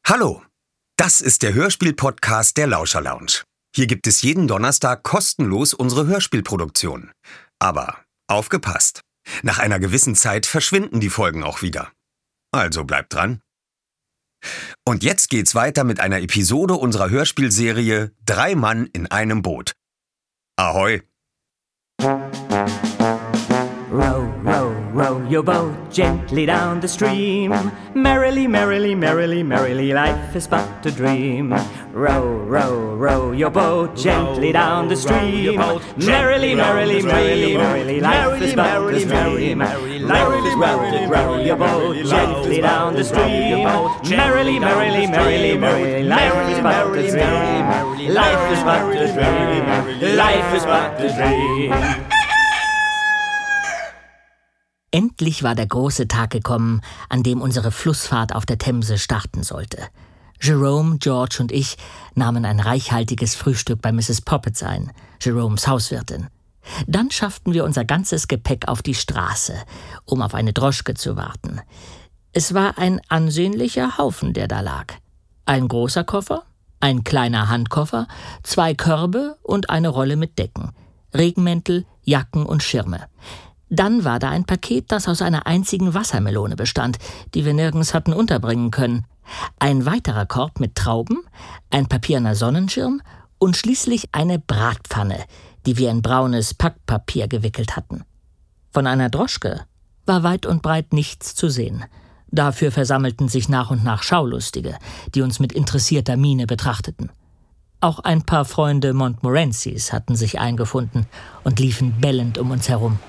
Hallo, das ist der Hörspiel-Podcast der Lauscher Lounge. Hier gibt es jeden Donnerstag kostenlos unsere Hörspielproduktion. Aber aufgepasst, nach einer gewissen Zeit verschwinden die Folgen auch wieder. Also bleibt dran. Und jetzt geht's weiter mit einer Episode unserer Hörspielserie 3 Mann in einem Boot. Ahoi! Row, row, row your boat gently down the stream. Merrily, merrily, merrily, merrily, life is but a dream. Row, row, row your boat gently down the stream. Merrily, merrily, merrily, merrily, life is but a dream. Life is but a row your boat gently down the stream. Merrily, merrily, merrily, merrily, life is but a dream. Life is but a dream. Life is but a dream. Endlich war der große Tag gekommen, an dem unsere Flussfahrt auf der Themse starten sollte. Jerome, George und ich nahmen ein reichhaltiges Frühstück bei Mrs. Poppets ein, Jeromes Hauswirtin. Dann schafften wir unser ganzes Gepäck auf die Straße, um auf eine Droschke zu warten. Es war ein ansehnlicher Haufen, der da lag. Ein großer Koffer, ein kleiner Handkoffer, 2 Körbe und eine Rolle mit Decken, Regenmäntel, Jacken und Schirme. Dann war da ein Paket, das aus einer einzigen Wassermelone bestand, die wir nirgends hatten unterbringen können. Ein weiterer Korb mit Trauben, ein papierner Sonnenschirm und schließlich eine Bratpfanne, die wir in braunes Packpapier gewickelt hatten. Von einer Droschke war weit und breit nichts zu sehen. Dafür versammelten sich nach und nach Schaulustige, die uns mit interessierter Miene betrachteten. Auch ein paar Freunde Montmorencys hatten sich eingefunden und liefen bellend um uns herum.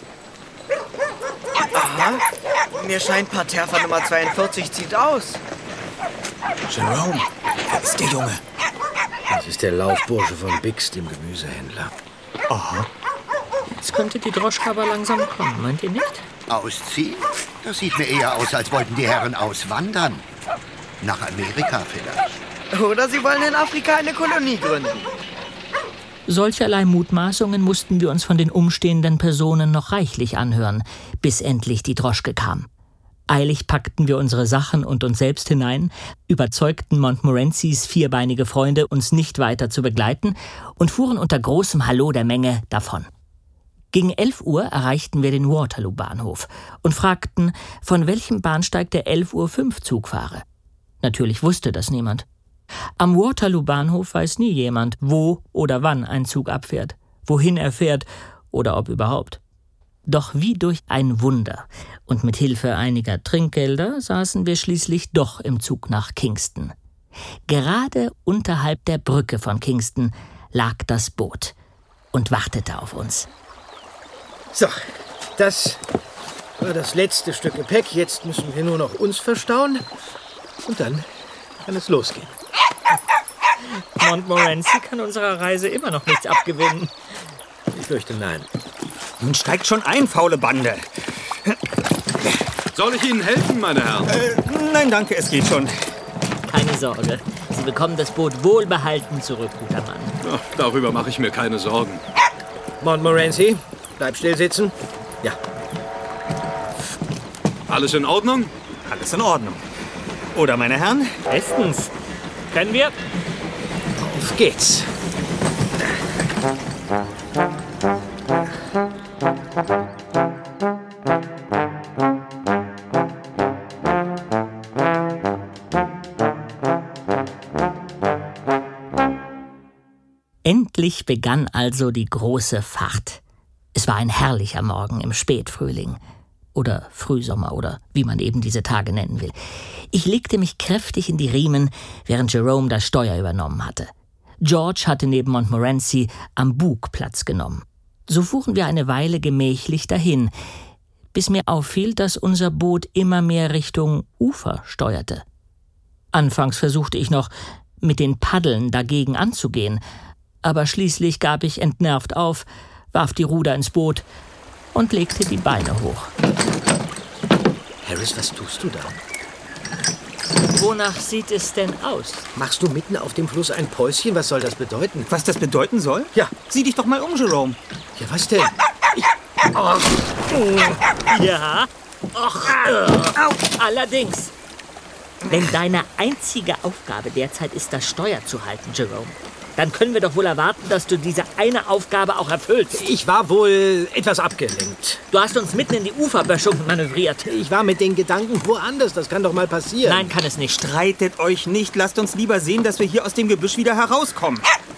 Aha, mir scheint Parterre Nummer 42 zieht aus. Jerome, da ist der Junge. Das ist der Laufbursche von Bix, dem Gemüsehändler. Aha. Jetzt könnte die Droschke aber langsam kommen, meint ihr nicht? Ausziehen? Das sieht mir eher aus, als wollten die Herren auswandern. Nach Amerika vielleicht. Oder sie wollen in Afrika eine Kolonie gründen. Solcherlei Mutmaßungen mussten wir uns von den umstehenden Personen noch reichlich anhören, bis endlich die Droschke kam. Eilig packten wir unsere Sachen und uns selbst hinein, überzeugten Montmorencys vierbeinige Freunde, uns nicht weiter zu begleiten und fuhren unter großem Hallo der Menge davon. Gegen 11 Uhr erreichten wir den Waterloo-Bahnhof und fragten, von welchem Bahnsteig der 11:05 Uhr Zug fahre. Natürlich wusste das niemand. Am Waterloo-Bahnhof weiß nie jemand, wo oder wann ein Zug abfährt, wohin er fährt oder ob überhaupt. Doch wie durch ein Wunder und mit Hilfe einiger Trinkgelder saßen wir schließlich doch im Zug nach Kingston. Gerade unterhalb der Brücke von Kingston lag das Boot und wartete auf uns. So, das war das letzte Stück Gepäck. Jetzt müssen wir nur noch uns verstauen und dann kann es losgehen. Montmorency kann unserer Reise immer noch nichts abgewinnen. Ich fürchte, nein. Nun steigt schon ein, faule Bande. Soll ich Ihnen helfen, meine Herren? Nein, danke, es geht schon. Keine Sorge, Sie bekommen das Boot wohlbehalten zurück, guter Mann. Ach, darüber mache ich mir keine Sorgen. Montmorency, bleib still sitzen. Ja. Alles in Ordnung? Alles in Ordnung. Oder, meine Herren? Bestens. Können wir? Auf geht's. Endlich begann also die große Fahrt. Es war ein herrlicher Morgen im Spätfrühling. Oder Frühsommer oder wie man eben diese Tage nennen will. Ich legte mich kräftig in die Riemen, während Jerome das Steuer übernommen hatte. George hatte neben Montmorency am Bug Platz genommen. So fuhren wir eine Weile gemächlich dahin, bis mir auffiel, dass unser Boot immer mehr Richtung Ufer steuerte. Anfangs versuchte ich noch, mit den Paddeln dagegen anzugehen, aber schließlich gab ich entnervt auf, warf die Ruder ins Boot und legte die Beine hoch. Harris, was tust du da? Wonach sieht es denn aus? Machst du mitten auf dem Fluss ein Päuschen? Was soll das bedeuten? Was das bedeuten soll? Ja. Sieh dich doch mal um, Jerome. Ja, was denn? Ja. Och, allerdings. Wenn deine einzige Aufgabe derzeit ist, das Steuer zu halten, Jerome, dann können wir doch wohl erwarten, dass du diese eine Aufgabe auch erfüllst. Ich war wohl etwas abgelenkt. Du hast uns mitten in die Uferböschung manövriert. Ich war mit den Gedanken woanders. Das kann doch mal passieren. Nein, kann es nicht. Streitet euch nicht. Lasst uns lieber sehen, dass wir hier aus dem Gebüsch wieder herauskommen.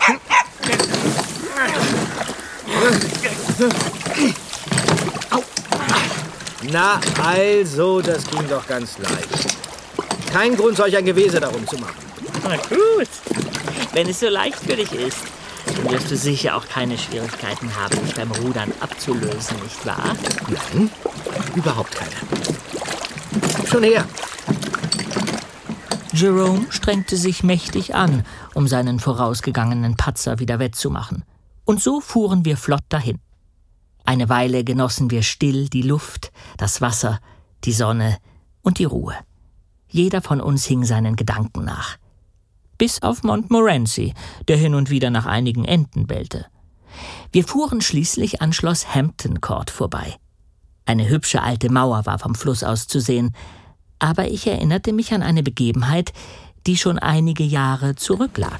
Na also, das ging doch ganz leicht. Kein Grund, solch ein Gewese darum zu machen. Na gut. Wenn es so leicht für dich ist, dann wirst du sicher auch keine Schwierigkeiten haben, mich beim Rudern abzulösen, nicht wahr? Nein, überhaupt keine. Schon her. Jerome strengte sich mächtig an, um seinen vorausgegangenen Patzer wieder wettzumachen. Und so fuhren wir flott dahin. Eine Weile genossen wir still die Luft, das Wasser, die Sonne und die Ruhe. Jeder von uns hing seinen Gedanken nach. Bis auf Montmorency, der hin und wieder nach einigen Enten bellte. Wir fuhren schließlich an Schloss Hampton Court vorbei. Eine hübsche alte Mauer war vom Fluss aus zu sehen, aber ich erinnerte mich an eine Begebenheit, die schon einige Jahre zurücklag.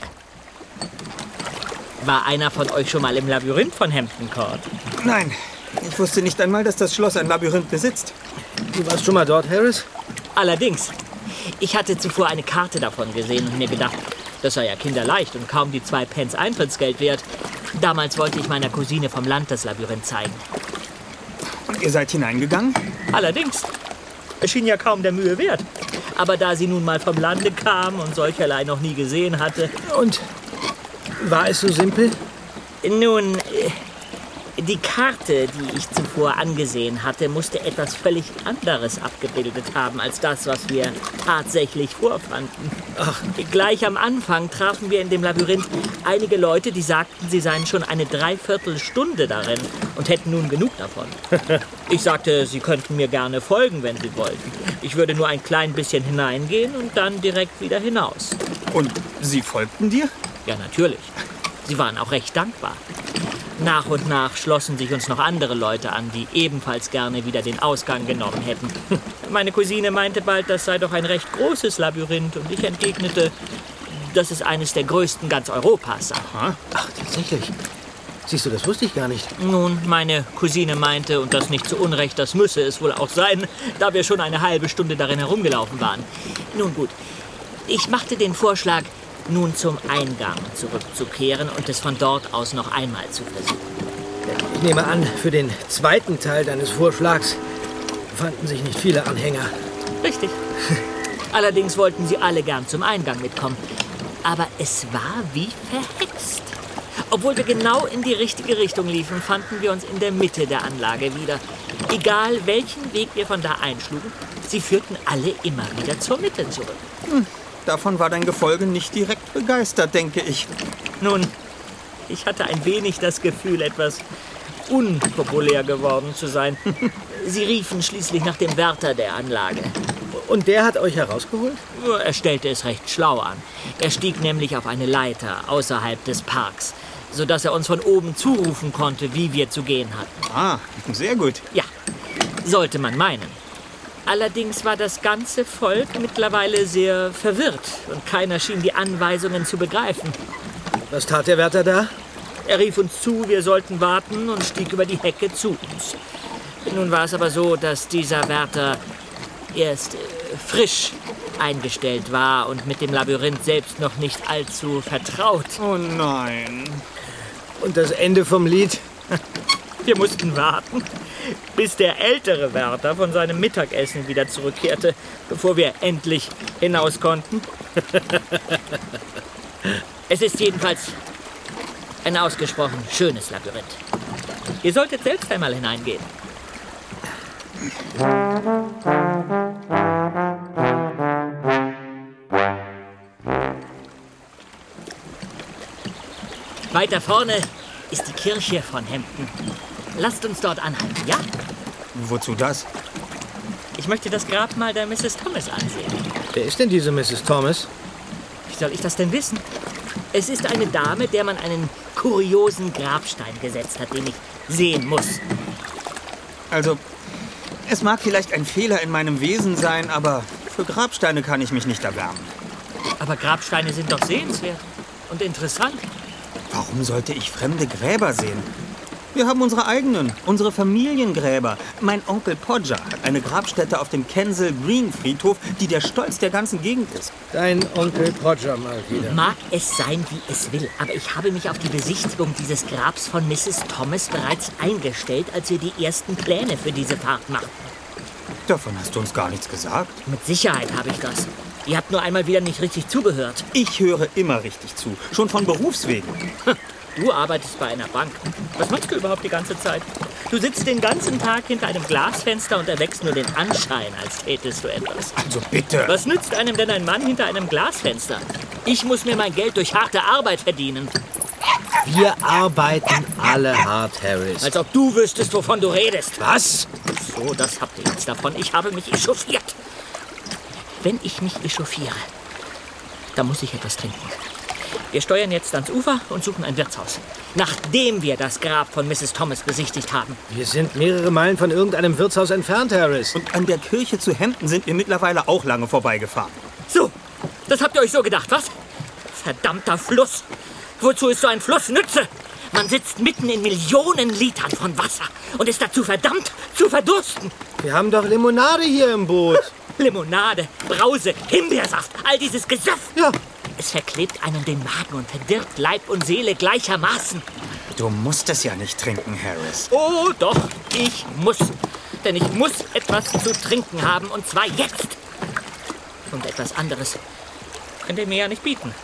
War einer von euch schon mal im Labyrinth von Hampton Court? Nein, ich wusste nicht einmal, dass das Schloss ein Labyrinth besitzt. Du warst schon mal dort, Harris? Allerdings. Ich hatte zuvor eine Karte davon gesehen und mir gedacht, das sei ja kinderleicht und kaum die 2 Pence Eintrittsgeld wert. Damals wollte ich meiner Cousine vom Land das Labyrinth zeigen. Und ihr seid hineingegangen? Allerdings. Es schien ja kaum der Mühe wert. Aber da sie nun mal vom Lande kam und solcherlei noch nie gesehen hatte... Und war es so simpel? Nun, die Karte, die ich zuvor angesehen hatte, musste etwas völlig anderes abgebildet haben als das, was wir tatsächlich vorfanden. Ach. Gleich am Anfang trafen wir in dem Labyrinth einige Leute, die sagten, sie seien schon eine Dreiviertelstunde darin und hätten nun genug davon. Ich sagte, sie könnten mir gerne folgen, wenn sie wollten. Ich würde nur ein klein bisschen hineingehen und dann direkt wieder hinaus. Und sie folgten dir? Ja, natürlich. Sie waren auch recht dankbar. Nach und nach schlossen sich uns noch andere Leute an, die ebenfalls gerne wieder den Ausgang genommen hätten. Meine Cousine meinte bald, das sei doch ein recht großes Labyrinth, und ich entgegnete, dass es eines der größten ganz Europas sei. Aha. Ach, tatsächlich. Siehst du, das wusste ich gar nicht. Nun, meine Cousine meinte, und das nicht zu Unrecht, das müsse es wohl auch sein, da wir schon eine halbe Stunde darin herumgelaufen waren. Nun gut, ich machte den Vorschlag, nun zum Eingang zurückzukehren und es von dort aus noch einmal zu versuchen. Ich nehme an, für den zweiten Teil deines Vorschlags fanden sich nicht viele Anhänger. Richtig. Allerdings wollten sie alle gern zum Eingang mitkommen. Aber es war wie verhext. Obwohl wir genau in die richtige Richtung liefen, fanden wir uns in der Mitte der Anlage wieder. Egal, welchen Weg wir von da einschlugen, sie führten alle immer wieder zur Mitte zurück. Davon war dein Gefolge nicht direkt begeistert, denke ich. Nun, ich hatte ein wenig das Gefühl, etwas unpopulär geworden zu sein. Sie riefen schließlich nach dem Wärter der Anlage. Und der hat euch herausgeholt? Er stellte es recht schlau an. Er stieg nämlich auf eine Leiter außerhalb des Parks, sodass er uns von oben zurufen konnte, wie wir zu gehen hatten. Ah, sehr gut. Ja, sollte man meinen. Allerdings war das ganze Volk mittlerweile sehr verwirrt und keiner schien die Anweisungen zu begreifen. Was tat der Wärter da? Er rief uns zu, wir sollten warten und stieg über die Hecke zu uns. Nun war es aber so, dass dieser Wärter erst frisch eingestellt war und mit dem Labyrinth selbst noch nicht allzu vertraut. Oh nein. Und das Ende vom Lied? Wir mussten warten, bis der ältere Wärter von seinem Mittagessen wieder zurückkehrte, bevor wir endlich hinaus konnten. Es ist jedenfalls ein ausgesprochen schönes Labyrinth. Ihr solltet selbst einmal hineingehen. Weiter vorne ist die Kirche von Hampton. Lasst uns dort anhalten, ja? Wozu das? Ich möchte das Grabmal der Mrs. Thomas ansehen. Wer ist denn diese Mrs. Thomas? Wie soll ich das denn wissen? Es ist eine Dame, der man einen kuriosen Grabstein gesetzt hat, den ich sehen muss. Also, es mag vielleicht ein Fehler in meinem Wesen sein, aber Für Grabsteine kann ich mich nicht erwärmen. Aber Grabsteine sind doch sehenswert und interessant. Warum sollte ich fremde Gräber sehen? Wir haben unsere eigenen, unsere Familiengräber. Mein Onkel Podger hat eine Grabstätte auf dem Kensal Green Friedhof, die der Stolz der ganzen Gegend ist. Dein Onkel Podger mal wieder. Mag es sein, wie es will, aber ich habe mich auf die Besichtigung dieses Grabs von Mrs. Thomas bereits eingestellt, als wir die ersten Pläne für diese Fahrt machten. Davon hast du uns gar nichts gesagt. Mit Sicherheit habe ich das. Ihr habt nur einmal wieder nicht richtig zugehört. Ich höre immer richtig zu, schon von Berufswegen. Du arbeitest bei einer Bank. Was machst du überhaupt die ganze Zeit? Du sitzt den ganzen Tag hinter einem Glasfenster und erweckst nur den Anschein, als tätest du etwas. Also bitte. Was nützt einem denn ein Mann hinter einem Glasfenster? Ich muss mir mein Geld durch harte Arbeit verdienen. Wir arbeiten alle hart, Harris. Als ob du wüsstest, wovon du redest. Was? So, das habt ihr jetzt davon. Ich habe mich echauffiert. Wenn ich mich echauffiere, dann muss ich etwas trinken. Wir steuern jetzt ans Ufer und suchen ein Wirtshaus. Nachdem wir das Grab von Mrs. Thomas besichtigt haben. Wir sind mehrere Meilen von irgendeinem Wirtshaus entfernt, Harris. Und an der Kirche zu Hampton sind wir mittlerweile auch lange vorbeigefahren. So, das habt ihr euch so gedacht, was? Verdammter Fluss. Wozu ist so ein Fluss Nütze? Man sitzt mitten in Millionen Litern von Wasser und ist dazu verdammt zu verdursten. Wir haben doch Limonade hier im Boot. Limonade, Brause, Himbeersaft, all dieses Gesöff. Ja. Es verklebt einen den Magen und verdirbt Leib und Seele gleichermaßen. Du musst es ja nicht trinken, Harris. Oh doch, ich muss. Denn ich muss etwas zu trinken haben, und zwar jetzt. Und etwas anderes könnt ihr mir ja nicht bieten.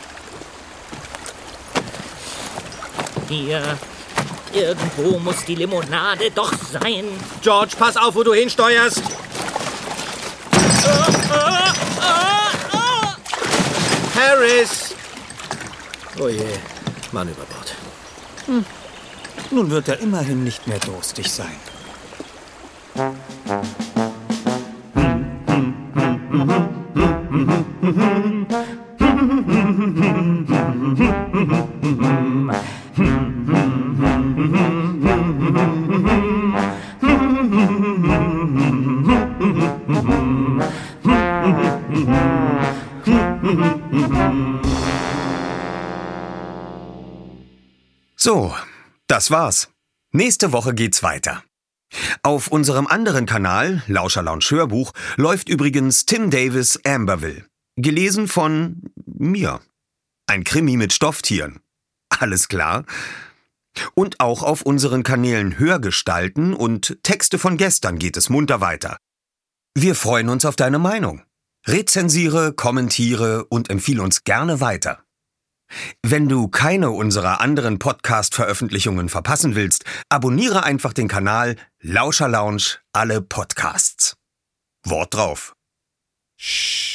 Hier, irgendwo muss die Limonade doch sein. George, pass auf, wo du hinsteuerst. Harris! Oh je, Mann über Bord. Nun wird er immerhin nicht mehr durstig sein. So, das war's. Nächste Woche geht's weiter. Auf unserem anderen Kanal, Lauscherlounge Hörbuch, läuft übrigens Tim Davis' Amberville. Gelesen von mir. Ein Krimi mit Stofftieren. Alles klar? Und auch auf unseren Kanälen Hörgestalten und Texte von gestern geht es munter weiter. Wir freuen uns auf deine Meinung. Rezensiere, kommentiere und empfehle uns gerne weiter. Wenn du keine unserer anderen Podcast-Veröffentlichungen verpassen willst, abonniere einfach den Kanal Lauscherlounge alle Podcasts. Wort drauf.